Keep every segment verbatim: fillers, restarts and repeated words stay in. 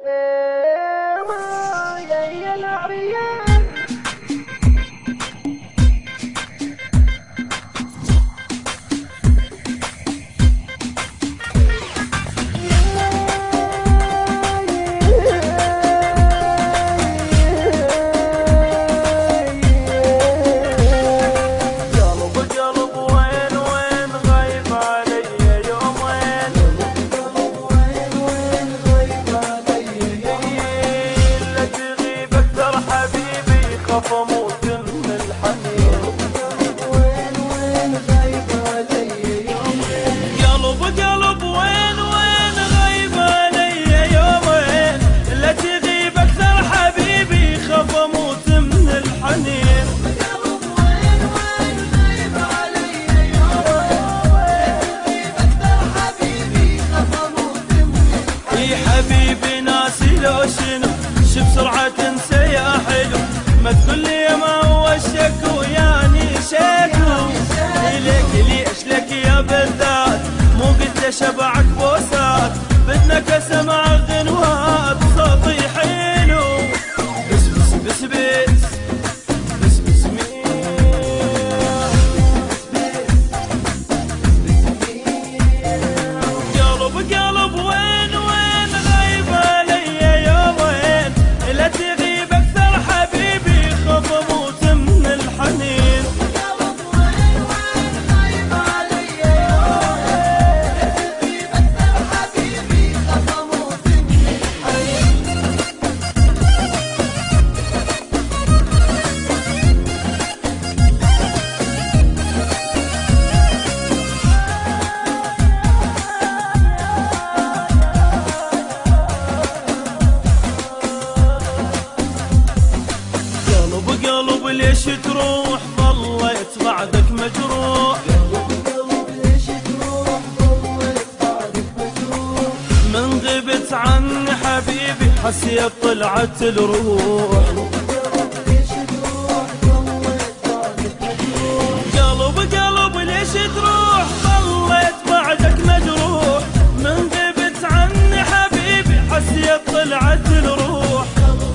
حبيبي ناسي لو شنو شو بسرعة تنسى يا حلو، ما تقول لي ما هو الشكو يعني شكو ليك ليش لك يا بالذات، مو قلت شبعك بوسات بدنا كسمع غنوات صوتي حلو بس بس بس بس بس بس مين قلب قلب وين وين غايب علي يومين، لا تغيب اكثر حبيبي خاف اموت من الحنين. قلب وين وين غايب علي يومين، لا تغيب اكثر حبيبي خاف اموت من الحنين. قلب قلب ليش تروح ظليت بعدك مجروح، قلب قلب ليش تروح ظليت بعدك مجروح، من غبت عني حبيبي حسيت طلعت الروح. قلب قلب ليش تروح ظليت بعدك مجروح، من غبت عني حبيبي حسيت طلعت الروح.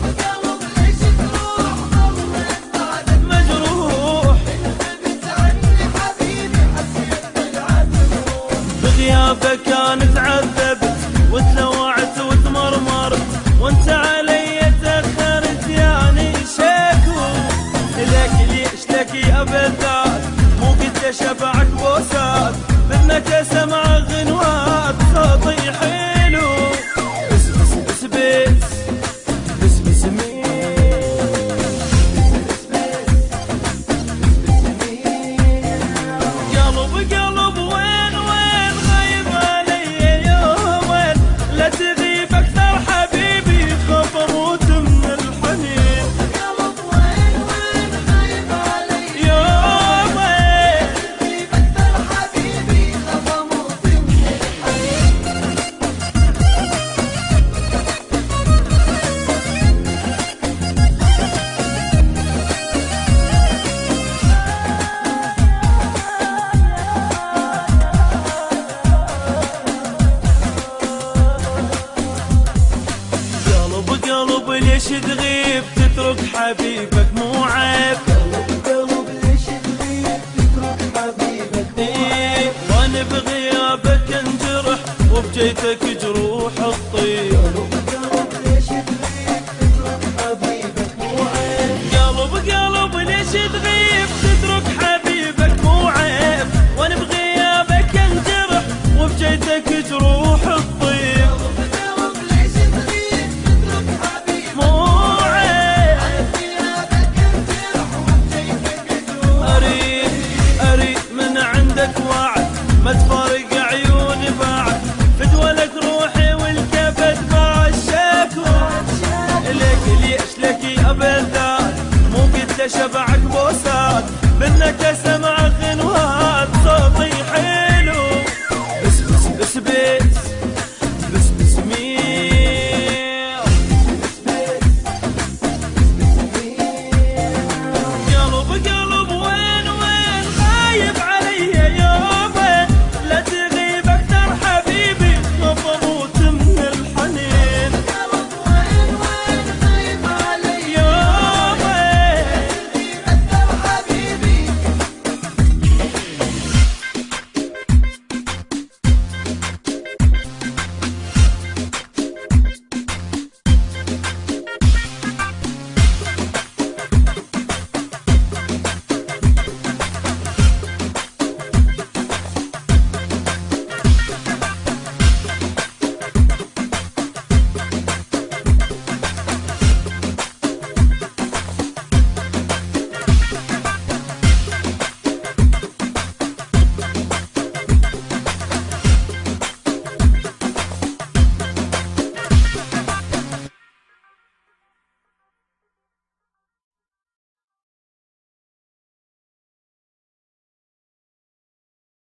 بغيابك انا تعذبت وتلوعت وتمرمرت، وانت علي تاخرت يعني شكو لك ليش لك يا بالذات، مو قد شبعك بوسات بدنا تسمع غنوات صوتي حلو بس بس بس بس بس بس مين قلب قلب وين وين غايب علي يومين، لا تغيب اكثر حبيبي خاف اموت من الحنين. قلب وين وين غايب علي يومين، لا تغيب اكثر حبيبي خاف اموت من الحنين. قلب قلب ليش تغيب تترك حبيبك مو عيب، قلب قلب ليش تغيب تترك حبيبك مو عيب، وانا بغيابك انجرح وبجيتك جروح الطيب.